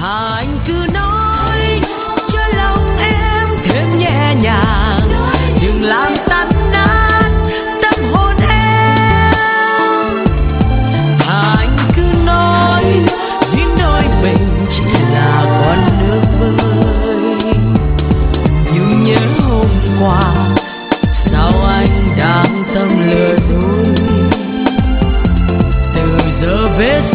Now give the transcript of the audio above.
anh cứ nói cho lòng em thêm nhẹ nhàng, đừng làm tan nát tâm hồn em. Anh cứ nói duyên đôi mình chỉ là con nước bơi, nhưng nhớ hôm qua sao anh đang tâm lừa dối. Từ giờ về